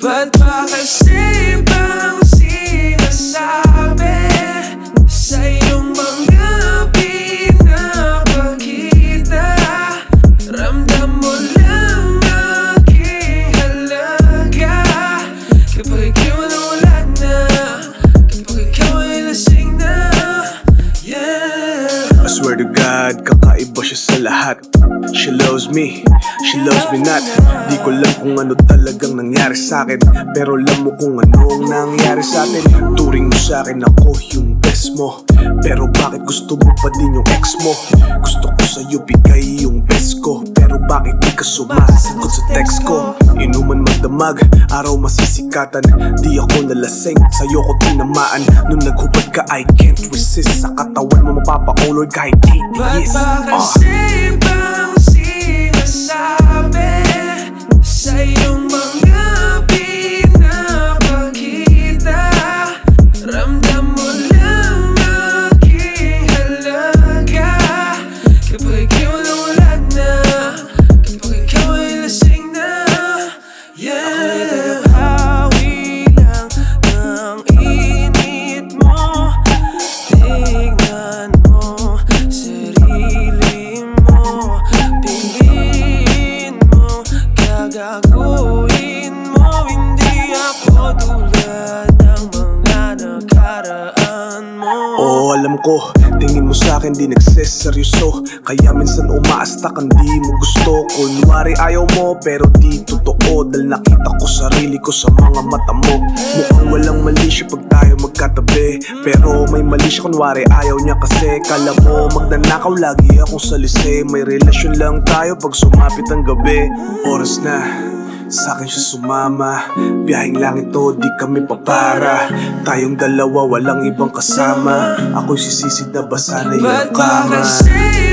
Ba't ba kasi bang sinasabi sa iyong mga pinapakita? Ramdam mo lang aking halaga kapag ikaw nawala na, kapag ikaw ay lasing na. Yeah, I swear to God, kakaiba siya sa lahat. She loves me, she loves me not. Di ko alam kung ano talagang nangyari sa'kin, pero alam mo kung ano ang nangyari sa'tin. Turing mo sa'kin ako yung best mo, pero bakit gusto mo pa din yung ex mo? Gusto ko sa'yo bigay yung best ko, pero bakit di ka sumasagot sa text ko? Inuman magdamag, araw masisikatan. Di ako nalasing, sa'yo ko tinamaan. Nung naghubad ka I can't resist, sa katawan mo mapapa-olor kahit 80 years. ba't ba kasi bang sinasabi sa iyong mga pinapakita? Ramdam mo lang aking halaga kapag ikaw nawala na, kapag ikaw ay lasing na. Yeah, hawi lang ng init mo. Tignan mo sarili mo, piliin mo, gagawin mo. Hindi ako tulad ng mga nakaraan mo. Oo, alam ko, tingin mo sa'kin di nagseseryoso, kaya minsan umaastak ang di mo gusto. Kunwari ayaw mo pero di totoo, dahil nakita ko sarili ko sa mga mata mo. Mukhang walang mali siya pag tayo magkatabi, pero may mali siya kunwari ayaw niya kasi. Kala mo magnanakaw lagi akong salise, may relasyon lang tayo pag sumapit ang gabi. Oras na sa'kin siya sumama, biyaheng lang ito, di kami papara. Tayong dalawa, walang ibang kasama, ako'y sisisid na basa na iyong Ba't ba kama. kasi